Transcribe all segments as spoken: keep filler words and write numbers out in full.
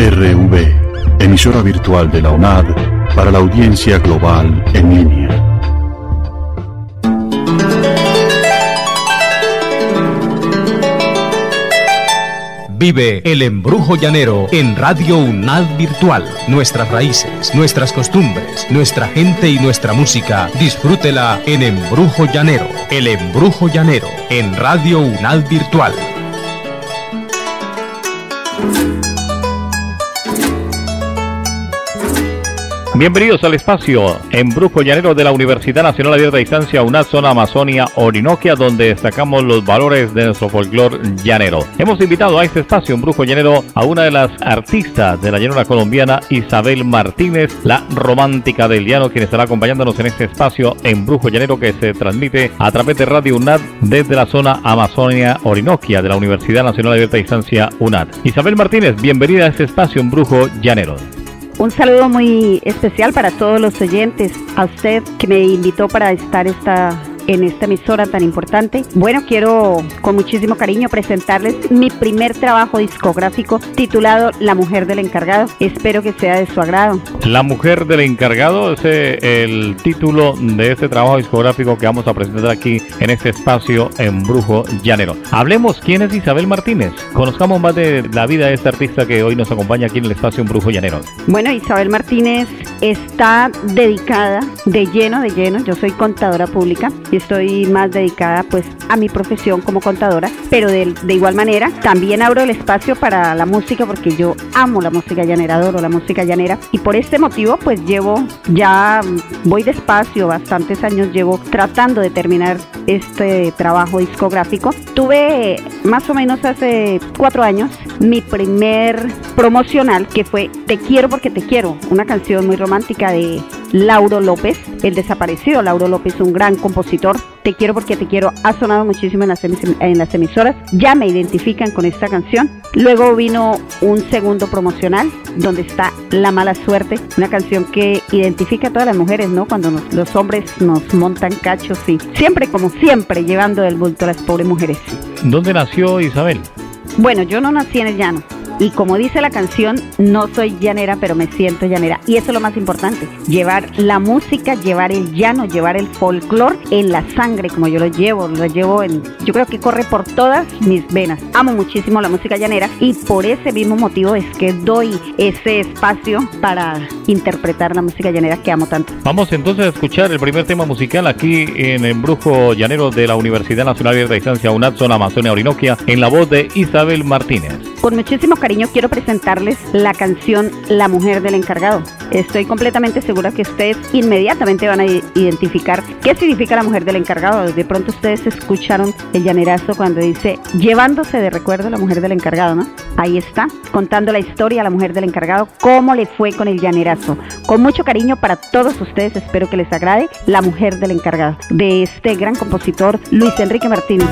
R V, emisora virtual de la UNAD para la audiencia global en línea. Vive el embrujo llanero en Radio UNAD Virtual. Nuestras raíces, nuestras costumbres, nuestra gente y nuestra música. Disfrútela en Embrujo Llanero. El embrujo llanero en Radio UNAD Virtual. Bienvenidos al espacio Embrujo Llanero de la Universidad Nacional Abierta a Distancia UNAD Zona Amazonia Orinoquia, donde destacamos los valores de nuestro folclor llanero. Hemos invitado a este espacio Embrujo Llanero a una de las artistas de la llanura colombiana, Isabel Martínez, la romántica del llano, quien estará acompañándonos en este espacio Embrujo Llanero que se transmite a través de Radio UNAD desde la zona Amazonia Orinoquia de la Universidad Nacional Abierta a Distancia UNAD. Isabel Martínez, bienvenida a este espacio Embrujo Llanero. Un saludo muy especial para todos los oyentes, a usted que me invitó para estar esta, en esta emisora tan importante. Bueno, quiero con muchísimo cariño presentarles mi primer trabajo discográfico titulado La Mujer del Encargado. Espero que sea de su agrado. La Mujer del Encargado es el título de este trabajo discográfico que vamos a presentar aquí en este espacio Embrujo Llanero. Hablemos, ¿quién es Isabel Martínez? Conozcamos más de la vida de esta artista que hoy nos acompaña aquí en el espacio Embrujo Llanero. Bueno, Isabel Martínez está dedicada de lleno, de lleno. Yo soy contadora pública y estoy más dedicada pues a mi profesión como contadora, pero de, de igual manera también abro el espacio para la música porque yo amo la música llanera, adoro la música llanera y por este motivo pues llevo, ya voy despacio, bastantes años llevo tratando de terminar este trabajo discográfico. Tuve más o menos hace cuatro años mi primer promocional que fue Te quiero porque te quiero, una canción muy romántica de Lauro López, el desaparecido Lauro López, un gran compositor. Te quiero porque te quiero ha sonado muchísimo en las, en las emisoras, ya me identifican con esta canción. Luego vino un segundo promocional donde está La Mala Suerte, una canción que identifica a todas las mujeres, ¿no? Cuando nos, los hombres nos montan cachos y siempre, como siempre, llevando del bulto a las pobres mujeres. ¿Dónde nació Isabel? Bueno, yo no nací en el llano. Y como dice la canción, no soy llanera, pero me siento llanera. Y eso es lo más importante, llevar la música, llevar el llano, llevar el folclore en la sangre, como yo lo llevo, lo llevo en... Yo creo que corre por todas mis venas. Amo muchísimo la música llanera y por ese mismo motivo es que doy ese espacio para interpretar la música llanera que amo tanto. Vamos entonces a escuchar el primer tema musical aquí en Embrujo Llanero de la Universidad Nacional Abierta a Distancia UNAD Zona Amazonia Orinoquia, en la voz de Isabel Martínez. Con muchísimo cariño quiero presentarles la canción La Mujer del Encargado. Estoy completamente segura que ustedes inmediatamente van a identificar qué significa La Mujer del Encargado. De pronto ustedes escucharon el llanerazo cuando dice llevándose de recuerdo la mujer del encargado, ¿no? Ahí está, contando la historia a la mujer del encargado, cómo le fue con el llanerazo. Con mucho cariño para todos ustedes, espero que les agrade La Mujer del Encargado, de este gran compositor Luis Enrique Martínez.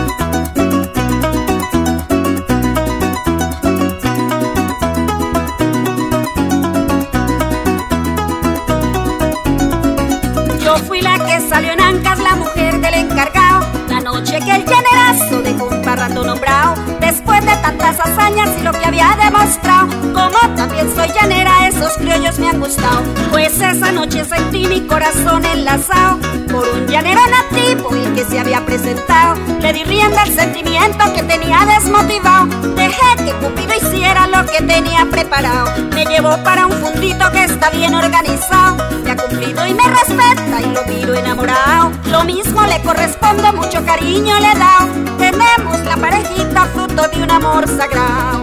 Fui la que salió en Ancas, la mujer del encargado, la noche que el llanerazo dejó un parrando nombrado. Después de tantas hazañas y lo que había demostrado, como también soy llanera, esos criollos me han gustado. Pues esa noche sentí mi corazón enlazado por un llanero nativo y que se había presentado. Le di rienda al sentimiento que tenía desmotivado. Dejé que Cupido hiciera lo que tenía preparado. Me llevó para un fundito que está bien organizado. Me ha cumplido y me respeta y lo miro enamorado. Lo mismo le corresponde, mucho cariño le he dado. Tenemos la parejita fruto de un amor sagrado.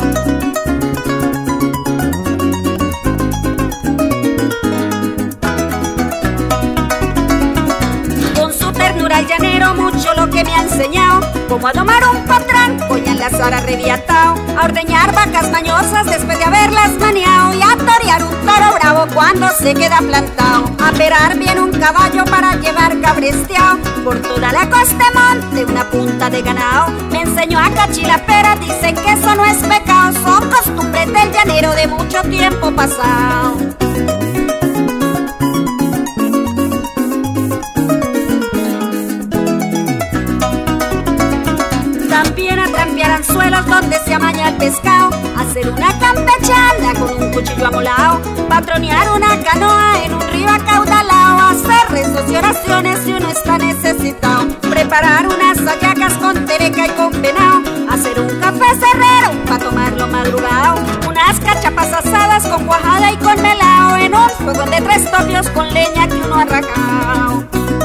Con su ternura el llanero mucho lo que me ha enseñado, como a domar un potranco y a enlazar arrebiatao, a ordeñar vacas mañosas después de haberlas maneado y a torear un toro bravo cuando se queda plantado, a perar bien un caballo para llevar cabresteado por toda la costa monte una punta de ganado. Me enseñó a cachilapera, dicen que eso no es pecado, son costumbres del llanero de mucho tiempo pasado. También a trampear anzuelos donde se amaña el pescado, hacer una campechana con un cuchillo amolado, patronear una canoa en un río acaudalado, hacer rezos y oraciones si uno está necesitado, preparar unas hallacas con tereca y con venado, hacer un café cerrero pa' tomarlo madrugado, unas cachapas asadas con cuajada y con melao, en un fuego de tres topios con leña que uno ha arrancado.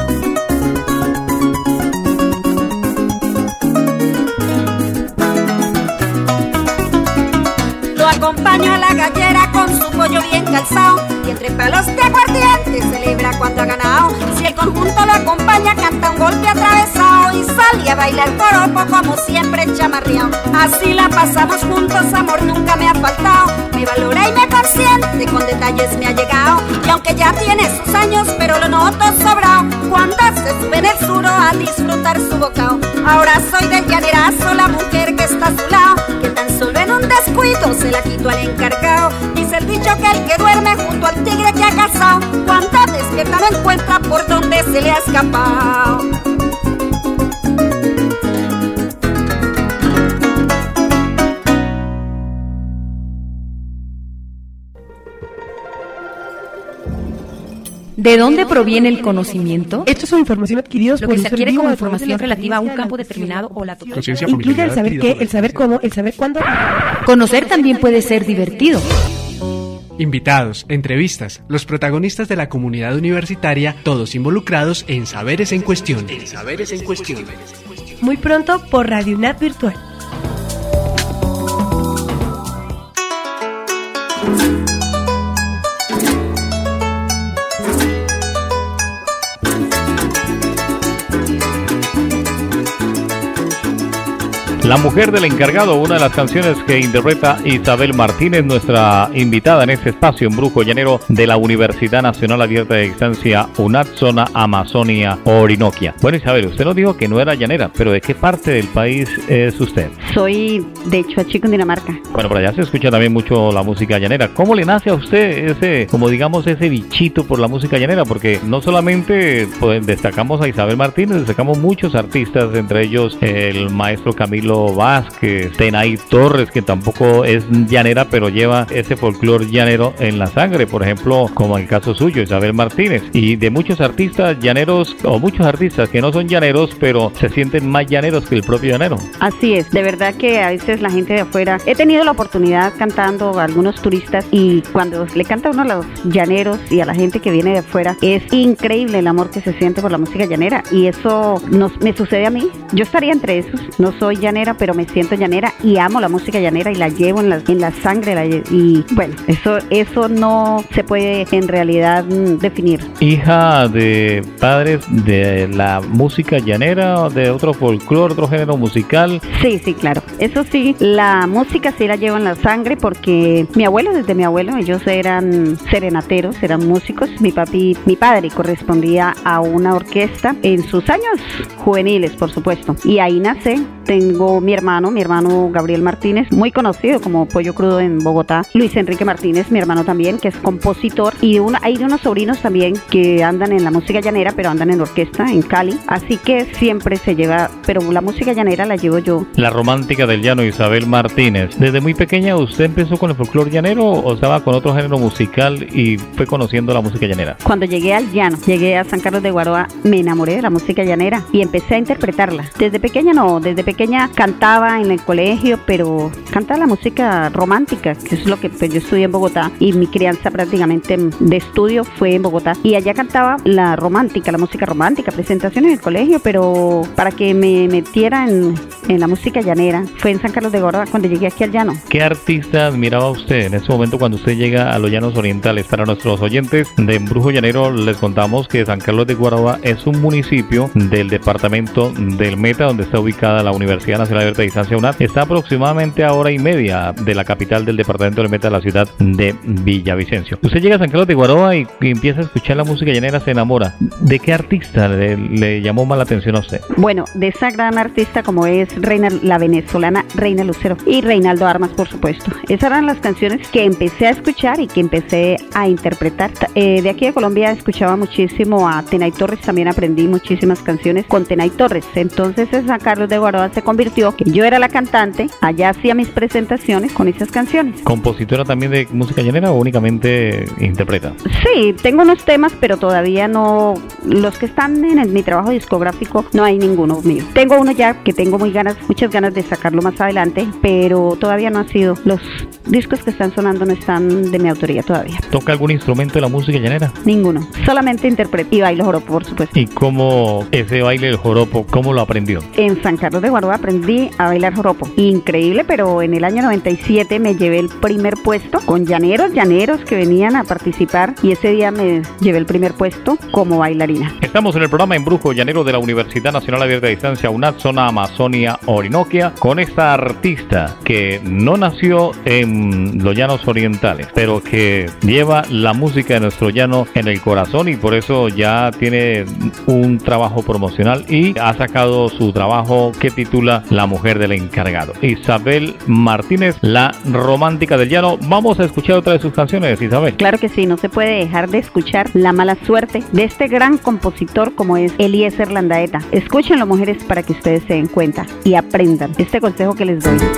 Lo acompaño a la gallera con su pollo bien calzado, y entre palos de aguardiente celebra cuando ha ganado. Si el conjunto lo acompaña, canta un golpe atravesado y sale a bailar joropo como siempre chamarreado. Así la pasamos juntos, amor nunca me ha faltado, me valora y me consiente, con detalles me ha llegado. Y aunque ya tiene sus años, pero lo noto sobrado cuando se sube en el suro a disfrutar su bocao. Ahora soy del llanerazo, la mujer que está a su lado, que tan solo en un descuido se la quito al encargado. Dice el dicho que el que duerme junto al tigre que ha cazado, cuando despierta no encuentra por dónde se le ha escapado. ¿De dónde proviene el conocimiento? Estos son información adquiridos Lo por que el se ser adquiere vivo como a través de información la relativa a un experiencia, campo la determinado o la totalidad. Incluye el saber qué, el saber cómo, el saber cuándo. Conocer también puede ser divertido. Invitados, entrevistas, los protagonistas de la comunidad universitaria, todos involucrados en Saberes en Cuestión. En Saberes en Cuestión. Muy pronto por Radio UNAD Virtual. La mujer del encargado, una de las canciones que interpreta Isabel Martínez, nuestra invitada en este espacio en Brujo Llanero de la Universidad Nacional Abierta de Distancia UNAD, zona Amazonia, Orinoquia. Bueno, Isabel, usted nos dijo que no era llanera, pero ¿de qué parte del país es usted? Soy de Chuachi, Cundinamarca. Bueno, por allá se escucha también mucho la música llanera. ¿Cómo le nace a usted ese, como digamos, ese bichito por la música llanera? Porque no solamente pues, destacamos a Isabel Martínez, destacamos muchos artistas, entre ellos el maestro Camilo Vázquez, Tenay Torres, que tampoco es llanera, pero lleva ese folclore llanero en la sangre, por ejemplo, como el caso suyo, Isabel Martínez, y de muchos artistas llaneros, o muchos artistas que no son llaneros, pero se sienten más llaneros que el propio llanero. Así es, de verdad que a veces la gente de afuera, he tenido la oportunidad cantando a algunos turistas, y cuando le canta uno a los llaneros y a la gente que viene de afuera, es increíble el amor que se siente por la música llanera, y eso nos, me sucede a mí. Yo estaría entre esos, no soy llanera, pero me siento llanera y amo la música llanera y la llevo en la, en la sangre, la, y bueno, eso, eso no se puede en realidad mm, definir. Hija de padres de la música llanera, de otro folclore, otro género musical. Sí, sí, claro, eso sí, la música sí la llevo en la sangre porque mi abuelo, desde mi abuelo, ellos eran serenateros, eran músicos. Mi papi, mi padre correspondía a una orquesta en sus años juveniles, por supuesto, y ahí nací. Tengo mi hermano, mi hermano Gabriel Martínez, muy conocido como Pollo Crudo en Bogotá. Luis Enrique Martínez, mi hermano también, que es compositor. Y una, hay unos sobrinos también que andan en la música llanera, pero andan en orquesta en Cali. Así que siempre se lleva, pero la música llanera la llevo yo. La romántica del llano, Isabel Martínez. ¿Desde muy pequeña usted empezó con el folclore llanero o estaba con otro género musical y fue conociendo la música llanera? Cuando llegué al llano, llegué a San Carlos de Guaroa, me enamoré de la música llanera y empecé a interpretarla. Desde pequeña no, desde pequeña cantaba en el colegio, pero cantaba la música romántica, que es lo que pues, yo estudié en Bogotá y mi crianza prácticamente de estudio fue en Bogotá, y allá cantaba la romántica, la música romántica, presentaciones en el colegio, pero para que me metiera en, en la música llanera fue en San Carlos de Guaroa cuando llegué aquí al llano. ¿Qué artista admiraba usted en ese momento cuando usted llega a los llanos orientales? Para nuestros oyentes de Embrujo Llanero les contamos que San Carlos de Guaroa es un municipio del departamento del Meta, donde está ubicada la Universidad Nacional Abierta de Distancia UNAD. Está aproximadamente a hora y media de la capital del departamento del Meta, la ciudad de Villavicencio. Usted llega a San Carlos de Guaroa y, y empieza a escuchar la música llanera, se enamora. ¿De qué artista le, le llamó más la atención a usted? Bueno, de esa gran artista como es Reina, la venezolana Reina Lucero y Reinaldo Armas, por supuesto. Esas eran las canciones que empecé a escuchar y que empecé a interpretar. Eh, de aquí de Colombia escuchaba muchísimo a Tenay Torres, también aprendí muchísimas canciones con Tenay Torres. Entonces en San Carlos de Guaroa se convirtió que yo era la cantante, allá hacía mis presentaciones con esas canciones. ¿Compositora también de música llanera o únicamente interpreta? Sí, tengo unos temas, pero todavía no, los que están en el- mi trabajo discográfico, no hay ninguno mío. Tengo uno ya que tengo muy ganas, muchas ganas de sacarlo más adelante, pero todavía no ha sido, los discos que están sonando no están de mi autoría todavía. ¿Toca algún instrumento de la música llanera? Ninguno, solamente interpreto y bailo joropo, por supuesto. ¿Y cómo ese baile del joropo, cómo lo aprendió? En San Carlos de Guaroa aprendí a bailar joropo. Increíble, pero en el año noventa y siete me llevé el primer puesto con llaneros, llaneros que venían a participar y ese día me llevé el primer puesto como bailarina. Estamos en el programa Embrujo Llanero de la Universidad Nacional Abierta de Distancia UNAD, zona Amazonia Orinoquia, con esta artista que no nació en los llanos orientales, pero que lleva la música de nuestro llano en el corazón y por eso ya tiene un trabajo promocional y ha sacado su trabajo que titula La Mujer del Encargado. Isabel Martínez, la romántica del llano. Vamos a escuchar otra de sus canciones, Isabel. Claro que sí, no se puede dejar de escuchar La Mala Suerte de este gran compositor como es Eliezer Landaeta. Escúchenlo, mujeres, para que ustedes se den cuenta y aprendan este consejo que les doy.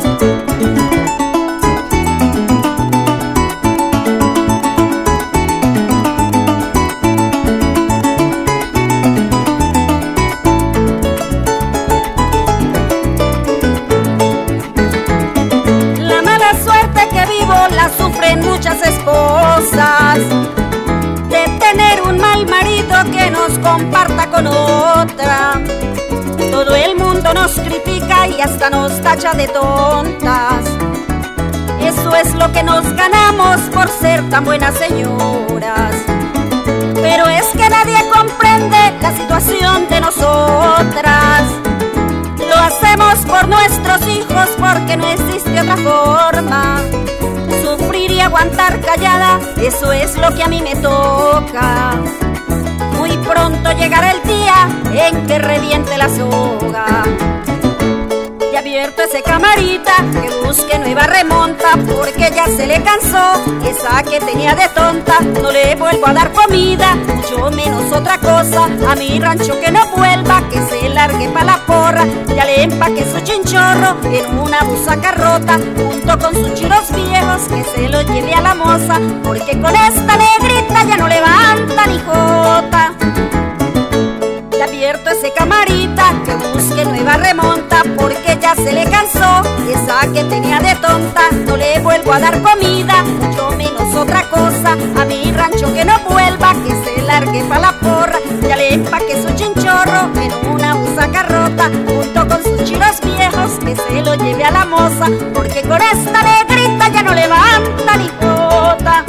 La mala suerte que vivo la sufren muchas esposas, de tener un mal marido que nos comparta con otra. Todo el mundo nos critica y hasta nos tacha de tontas. Eso es lo que nos ganamos por ser tan buenas señoras. Pero es que nadie comprende la situación de nosotras. Lo hacemos por nuestros hijos porque no existe otra forma. Sufrir y aguantar callada, eso es lo que a mí me toca. Muy pronto llegará el día en que reviente la soga. Y abierto ese camarita que busque nueva remonta, porque ya se le cansó esa que tenía de tonta. No le vuelvo a dar comida, mucho menos otra cosa. A mi rancho que no vuelva, que se largue pa' la porra. Ya le empaqué su chinchorro en una busaca rota, junto con sus chiros viejos, que se lo lleve a la moza, porque con esta negrita ya no levanta ni jota. Y abierto ese camarita que busque nueva remonta, porque ya se le cansó esa que tenía de tonta. No le vuelvo a dar comida, mucho menos otra cosa. A mi rancho que no vuelva, que se largue pa' la porra. Ya le empaqué su chinchorro en una busaca rota, junto con sus chiros viejos, que se lo lleve a la moza, porque con esta negrita ya no levanta ni jota.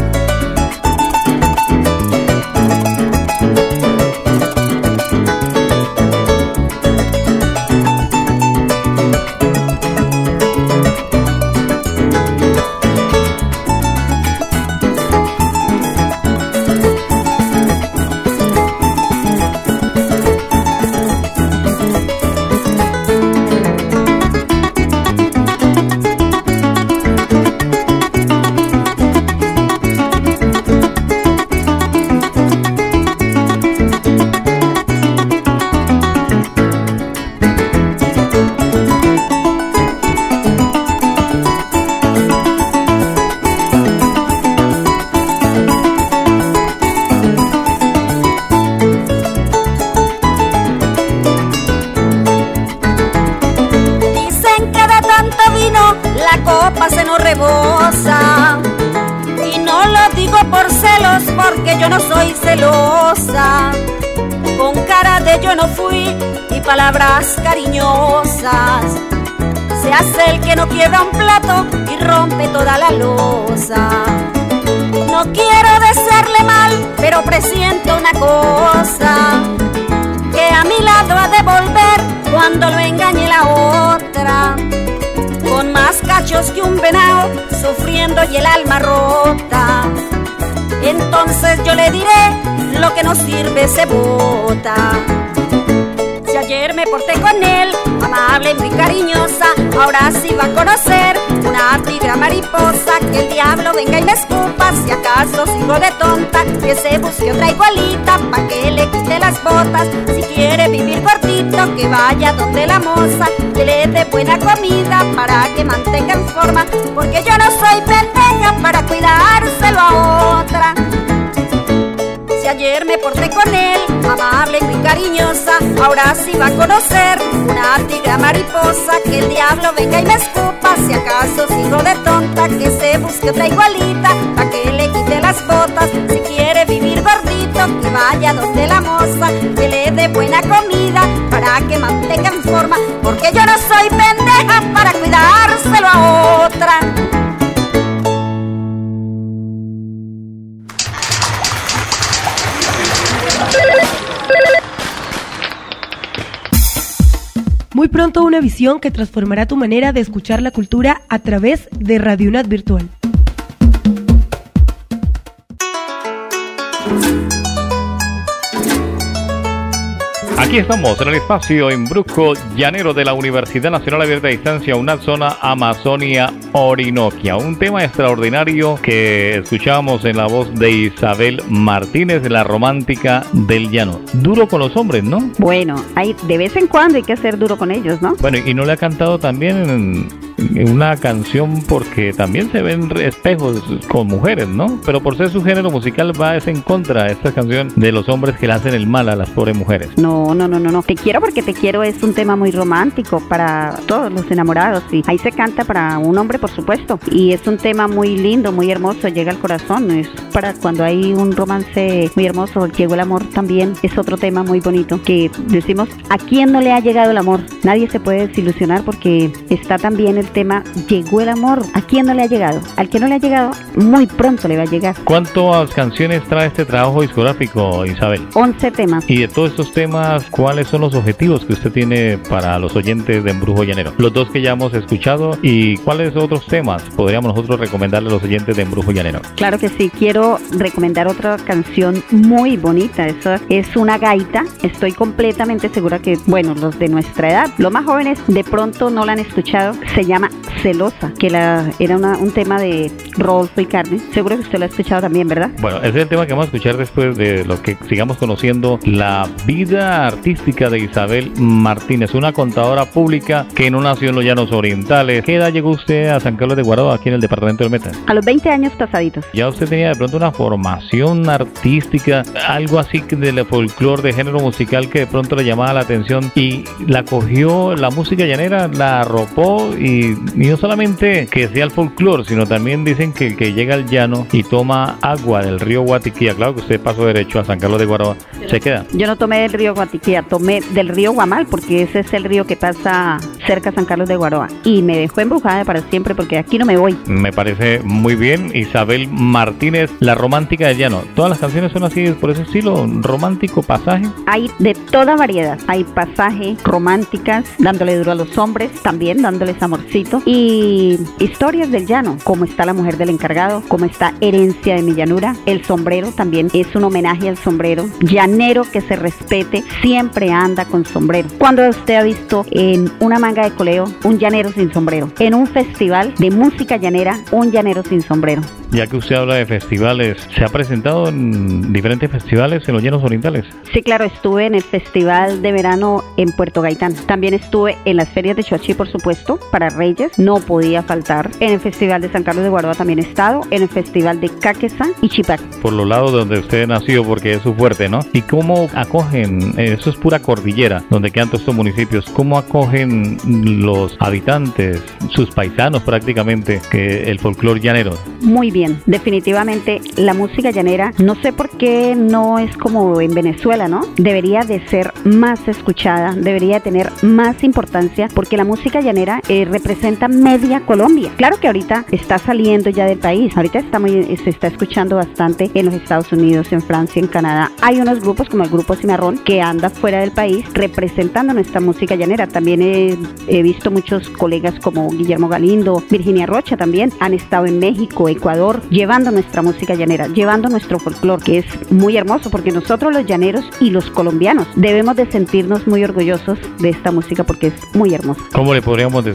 Y no lo digo por celos, porque yo no soy celosa. Con cara de yo no fui y palabras cariñosas, se hace el que no quiebra un plato y rompe toda la loza. No quiero desearle mal, pero presiento una cosa, que a mi lado ha de volver cuando lo engañe la otra, con más cachos que un venado, sufriendo y el alma rota. Entonces yo le diré, lo que no sirve se bota. Si ayer me porté con él, amable y muy cariñosa, ahora sí va a conocer una tigra mariposa. Que el diablo venga y me escupa, si acaso sigo de tonta, que se busque otra igualita, pa' que le quite las botas. Si quiere vivir cortita, gordito, que vaya donde la moza, que le dé buena comida para que mantenga en forma, porque yo no soy pendeja para cuidárselo a otra. Si ayer me porté con él, amable y muy cariñosa, ahora sí va a conocer una tigra mariposa. Que el diablo venga y me escupa, si acaso sigo de tonta, que se busque otra igualita, pa' que le quite las botas. Si quiere vivir gordito, que vaya donde la moza, que le dé buena comida para que mantenga en forma, porque yo no soy pendeja para cuidárselo a otra. Muy pronto una visión que transformará tu manera de escuchar la cultura a través de Radio UNAD Virtual. Aquí estamos en el espacio Embrujo Llanero de la Universidad Nacional Abierta a Distancia UNAD Zona Amazonia Orinoquia. Un tema extraordinario que escuchábamos en la voz de Isabel Martínez, la romántica del llano. Duro con los hombres, ¿no? Bueno, hay, de vez en cuando hay que ser duro con ellos, ¿no? Bueno, y no le ha cantado también en... una canción porque también se ven espejos con mujeres, ¿no? Pero por ser su género musical va es en contra de esta canción de los hombres que le hacen el mal a las pobres mujeres. No, no, no, no, no. Te quiero porque te quiero es un tema muy romántico para todos los enamorados y ahí se canta para un hombre, por supuesto, y es un tema muy lindo, muy hermoso, llega al corazón, es para cuando hay un romance muy hermoso. Llegó el amor también, es otro tema muy bonito que decimos, ¿a quién no le ha llegado el amor? Nadie se puede desilusionar porque está también el tema llegó el amor. ¿A quién no le ha llegado? Al que no le ha llegado, muy pronto le va a llegar. ¿Cuántas canciones trae este trabajo discográfico, Isabel? once temas. Y de todos estos temas, ¿cuáles son los objetivos que usted tiene para los oyentes de Embrujo Llanero? Los dos que ya hemos escuchado, ¿y cuáles otros temas podríamos nosotros recomendarle a los oyentes de Embrujo Llanero? Claro que sí, quiero recomendar otra canción muy bonita. Eso es una gaita. Estoy completamente segura que, bueno, los de nuestra edad, los más jóvenes de pronto no la han escuchado. Se llama Celosa, que la, era una, un tema de Rodolfo y Carmen. Seguro que usted lo ha escuchado también, ¿verdad? Bueno, ese es el tema que vamos a escuchar después de lo que sigamos conociendo la vida artística de Isabel Martínez, una contadora pública que no nació en los Llanos Orientales. ¿Qué edad llegó usted a San Carlos de Guaroa, aquí en el departamento del Meta? A los veinte años pasaditos. ¿Ya usted tenía de pronto una formación artística, algo así del folclore, de género musical que de pronto le llamaba la atención y la cogió la música llanera, la arropó y, y no solamente que sea el folclore, sino también dicen que el que llega al llano y toma agua del río Guatiquía, claro que usted pasó derecho a San Carlos de Guaroa, se queda? Yo no tomé del río Guatiquía, tomé del río Guamal, porque ese es el río que pasa cerca a San Carlos de Guaroa y me dejó embrujada para siempre porque aquí no me voy. Me parece muy bien. Isabel Martínez, la romántica del llano. Todas las canciones son así, por ese estilo romántico, pasaje. Hay de toda variedad, hay pasaje, románticas, dándole duro a los hombres, también dándoles amorcito, y historias del llano, como está La Mujer del Encargado, como está Herencia de mi Llanura. El sombrero también es un homenaje al sombrero. Llanero que se respete siempre anda con sombrero. ¿Cuándo usted ha visto en una manga de coleo un llanero sin sombrero? En un festival de música llanera, un llanero sin sombrero. Ya que usted habla de festivales, ¿se ha presentado en diferentes festivales en los Llanos Orientales? Sí, claro, estuve en el Festival de Verano en Puerto Gaitán. También estuve en las ferias de Choachí, por supuesto, para Reyes, no podía faltar. En el Festival de San Carlos de Guaroa también he estado, en el Festival de Caquesa y Chipac. Por los lados donde usted nació, porque es su fuerte, ¿no? ¿Y cómo acogen? Eso es pura cordillera, donde quedan todos estos municipios. ¿Cómo acogen los habitantes, sus paisanos prácticamente, que el folclore llanero? Muy bien. Definitivamente la música llanera, no sé por qué no es como en Venezuela, ¿no? Debería de ser más escuchada, debería tener más importancia, porque la música llanera eh, representa media Colombia. Claro que ahorita está saliendo ya del país, ahorita está muy, se está escuchando bastante en los Estados Unidos, en Francia, en Canadá. Hay unos grupos como el grupo Cimarrón que anda fuera del país representando nuestra música llanera. También he, he visto muchos colegas como Guillermo Galindo, Virginia Rocha también, han estado en México, Ecuador, llevando nuestra música llanera, llevando nuestro folclore, que es muy hermoso, porque nosotros los llaneros y los colombianos debemos de sentirnos muy orgullosos de esta música porque es muy hermosa. ¿Cómo le podríamos decir a usted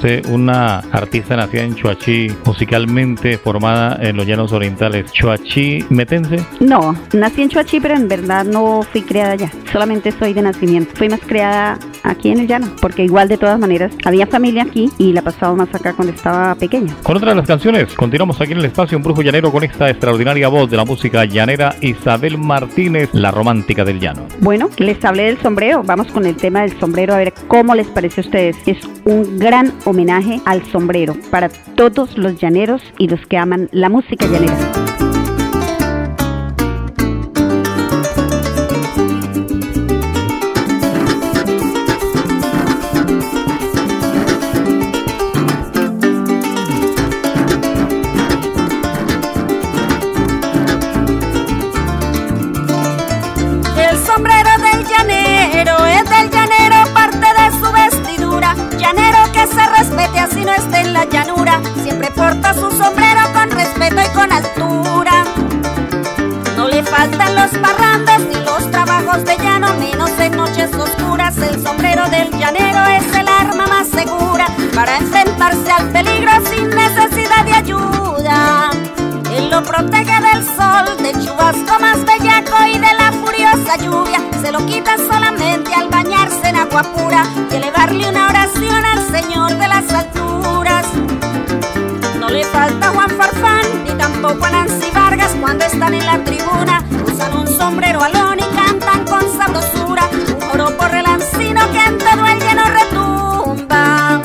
Usted, una artista nacida en Choachí, musicalmente formada en los llanos orientales. ¿Choachí metense? No, nací en Choachí, pero en verdad no fui criada allá. Solamente soy de nacimiento. Fui más criada aquí en el llano, porque igual de todas maneras había familia aquí y la pasaba más acá cuando estaba pequeña. Con otra de las canciones, continuamos aquí en el espacio Un Brujo Llanero con esta extraordinaria voz de la música llanera, Isabel Martínez, la romántica del llano. Bueno, les hablé del sombrero, vamos con el tema del sombrero, a ver cómo les parece a ustedes. Es un gran homenaje al sombrero para todos los llaneros y los que aman la música llanera. Así no esté en la llanura, siempre porta su sombrero con respeto y con altura. No le faltan los parrandos ni los trabajos de llano, menos en noches oscuras. El sombrero del llanero es el arma más segura para enfrentarse al peligro sin necesidad de ayuda. Él lo protege del sol, del chubasco más bellaco y de la furiosa lluvia. Se lo quita solamente al bañarse en agua pura y elevarle una oración al Señor de las alturas. No le falta Juan Farfán ni tampoco a Nancy Vargas cuando están en la tribuna. Usan un sombrero alón y cantan con sabrosura un joropo relancino que en todo el lleno retumba.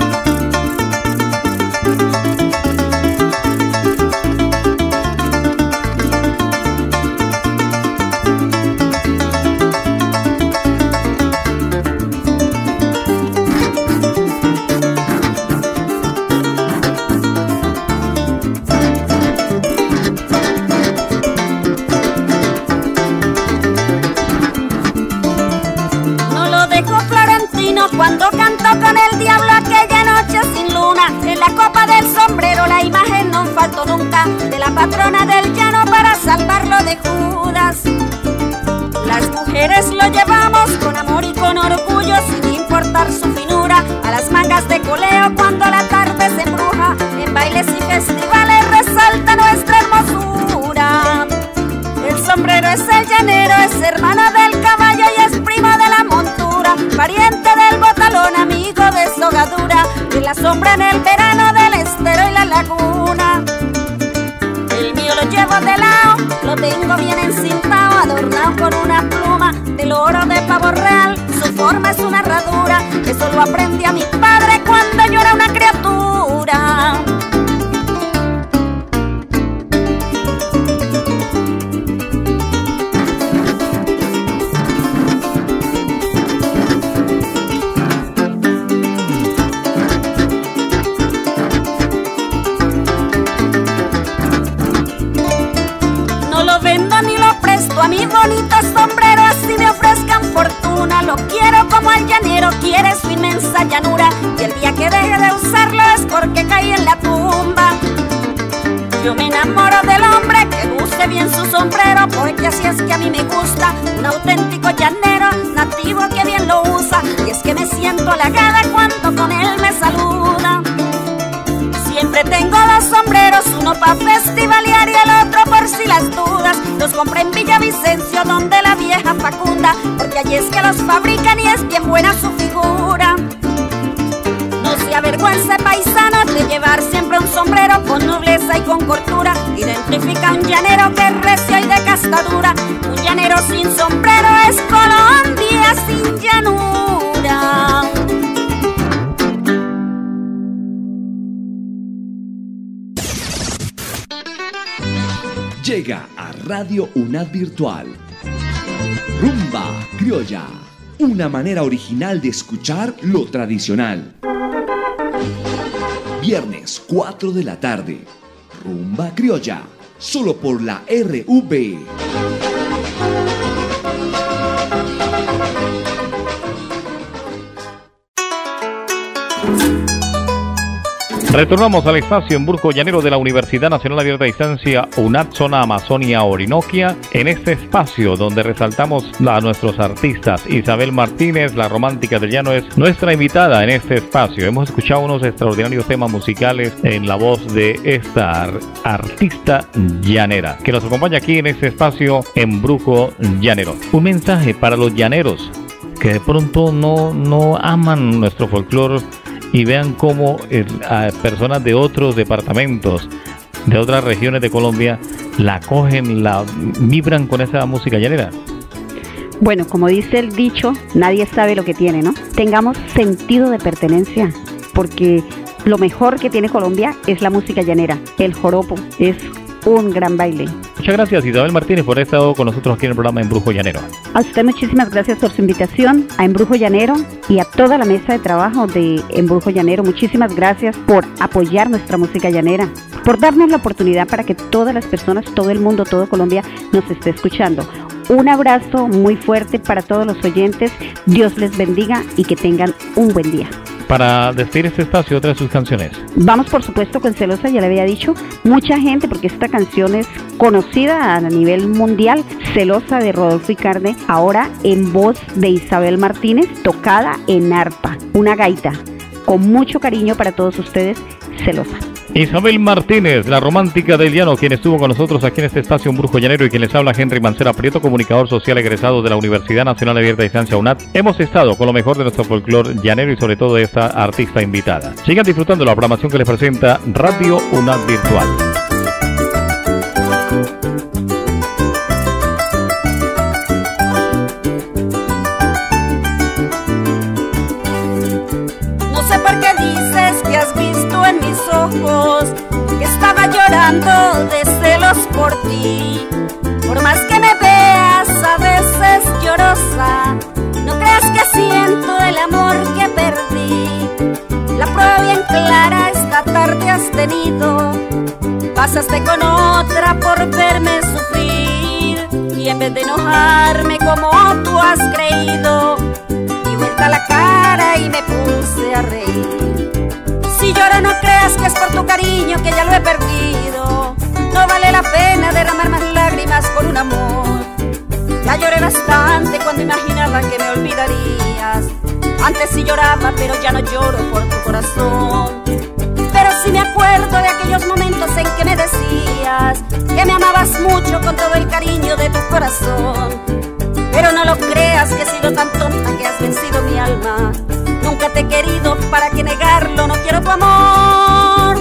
Cuando cantó con el diablo aquella noche sin luna, en la copa del sombrero la imagen no faltó nunca de la patrona del llano para salvarlo de Judas. Las mujeres lo llevamos con amor y con orgullo, sin importar su finura, a las mangas de coleo cuando la tarde se embruja. En bailes y festivales resalta nuestra hermosura. El sombrero es el llanero, es hermano del caballo y es primo de la montura, pariente del botalón, amigo de sogadura, de la sombra en el verano, del estero y la laguna. El mío lo llevo de lado, lo tengo bien encintado, adornado con una pluma del oro de pavo real. Su forma es una herradura, eso lo aprendí a mi padre cuando yo era una criatura. A mi bonito sombrero así me ofrezcan fortuna, lo quiero como el llanero quiere su inmensa llanura, y el día que deje de usarlo es porque caí en la tumba. Yo me enamoro del hombre que use bien su sombrero, porque así es que a mí me gusta, un auténtico llanero nativo que bien lo usa, y es que me siento halagada cuando con él me saluda. Siempre tengo dos sombreros, uno pa' festivalear y el otro por si las dudas. Los compré en Villavicencio donde la vieja Facunda, porque allí es que los fabrican y es bien buena su figura. No se avergüence paisano de llevar siempre un sombrero con nobleza y con cortura. Identifica a un llanero que es recio y de castadura. Un llanero sin sombrero es Colombia sin llanura. Llega a Radio UNAD Virtual Rumba Criolla, una manera original de escuchar lo tradicional. Viernes cuatro de la tarde, Rumba Criolla, solo por la R V. Retornamos al espacio en Brujo Llanero de la Universidad Nacional Abierta a Distancia UNAD Zona Amazonia Orinoquia, en este espacio donde resaltamos a nuestros artistas. Isabel Martínez, la romántica del llano, es nuestra invitada en este espacio. Hemos escuchado unos extraordinarios temas musicales en la voz de esta artista llanera, que nos acompaña aquí en este espacio en Brujo Llanero. Un mensaje para los llaneros que de pronto no, no aman nuestro folclore y vean cómo eh, a personas de otros departamentos, de otras regiones de Colombia, la cogen, la vibran con esa música llanera. Bueno, como dice el dicho, nadie sabe lo que tiene, ¿no? Tengamos sentido de pertenencia, porque lo mejor que tiene Colombia es la música llanera. El joropo es un gran baile. Muchas gracias, Isabel Martínez, por haber estado con nosotros aquí en el programa Embrujo Llanero. A usted muchísimas gracias por su invitación a Embrujo Llanero y a toda la mesa de trabajo de Embrujo Llanero. Muchísimas gracias por apoyar nuestra música llanera, por darnos la oportunidad para que todas las personas, todo el mundo, todo Colombia nos esté escuchando. Un abrazo muy fuerte para todos los oyentes. Dios les bendiga y que tengan un buen día. Para despedir este espacio, otra de sus canciones. Vamos, por supuesto, con Celosa, ya le había dicho. Mucha gente, porque esta canción es conocida a nivel mundial. Celosa, de Rodolfo Icardi, ahora en voz de Isabel Martínez, tocada en arpa, una gaita. Con mucho cariño para todos ustedes, Celosa. Isabel Martínez, la romántica del llano, quien estuvo con nosotros aquí en este espacio Un Brujo Llanero, y quien les habla, Henry Mancera Prieto, comunicador social egresado de la Universidad Nacional Abierta a Distancia UNAD. Hemos estado con lo mejor de nuestro folclore llanero y sobre todo de esta artista invitada. Sigan disfrutando la programación que les presenta Radio UNAD Virtual. No sé por qué dices que has visto en mis ojos que estaba llorando de celos por ti. Por más que me veas a veces llorosa, no creas que siento el amor que perdí. La prueba bien clara esta tarde has tenido. Pasaste con otra por verme sufrir, y en vez de enojarme como tú has creído, di vuelta la cara y me puse a reír. Si lloro no creas que es por tu cariño, que ya lo he perdido. No vale la pena derramar más lágrimas por un amor. Ya lloré bastante cuando imaginaba que me olvidarías. Antes sí lloraba, pero ya no lloro por tu corazón. Pero sí me acuerdo de aquellos momentos en que me decías que me amabas mucho con todo el cariño de tu corazón. Pero no lo creas que he sido tan tonta que has vencido mi alma. Nunca te he querido, para que negarlo, no quiero tu amor.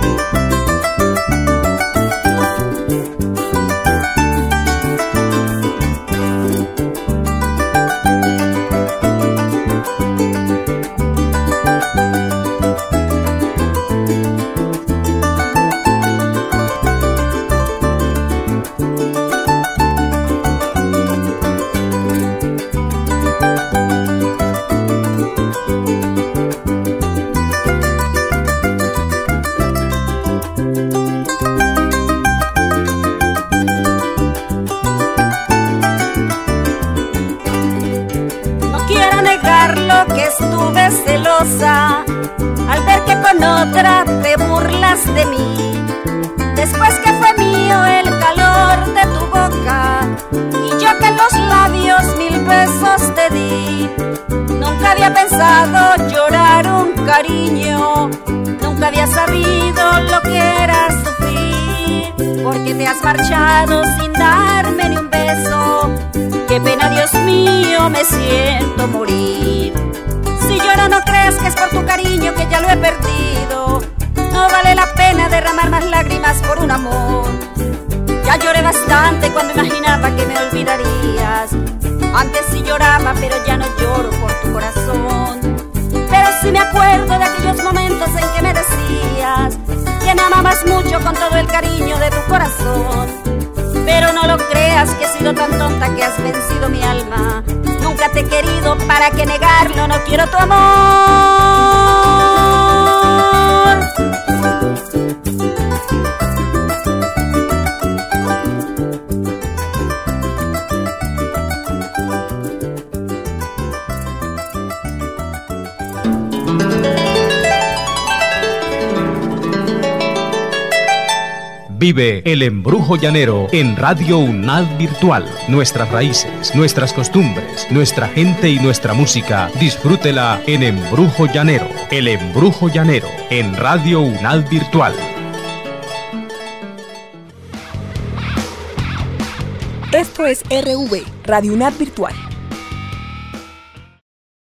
Que estuve celosa al ver que con otra te burlas de mí. Después que fue mío el calor de tu boca y yo que en los labios mil besos te di. Nunca había pensado llorar un cariño, nunca había sabido lo que era sufrir. Porque te has marchado sin darme ni un beso. Qué pena, Dios mío, me siento morir. Si lloro no creas que es por tu cariño, que ya lo he perdido. No vale la pena derramar más lágrimas por un amor. Ya lloré bastante cuando imaginaba que me olvidarías. Antes sí lloraba, pero ya no lloro por tu corazón. Pero sí me acuerdo de aquellos momentos en que me decías que me amabas mucho con todo el cariño de tu corazón. Pero no lo creas que he sido tan tonta que has vencido mi alma. Nunca te he querido, para que negarlo, no quiero tu amor. Vive el embrujo llanero en Radio UNAD Virtual. Nuestras raíces, nuestras costumbres, nuestra gente y nuestra música. Disfrútela en Embrujo Llanero. El embrujo llanero en Radio UNAD Virtual. Esto es R V, Radio UNAD Virtual.